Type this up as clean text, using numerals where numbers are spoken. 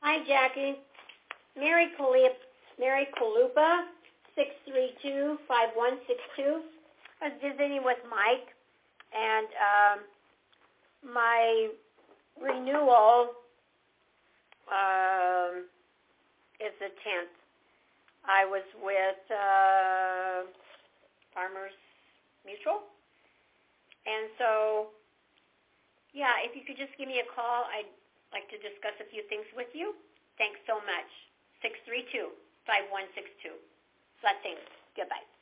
Hi, Jackie. Mary Kalupa, 632-5162. I was visiting with Mike, and my renewal is the 10th. I was with Farmers Mutual. And so, yeah, if you could just give me a call, I'd like to discuss a few things with you. Thanks so much. 632-5162. Blessings. Goodbye.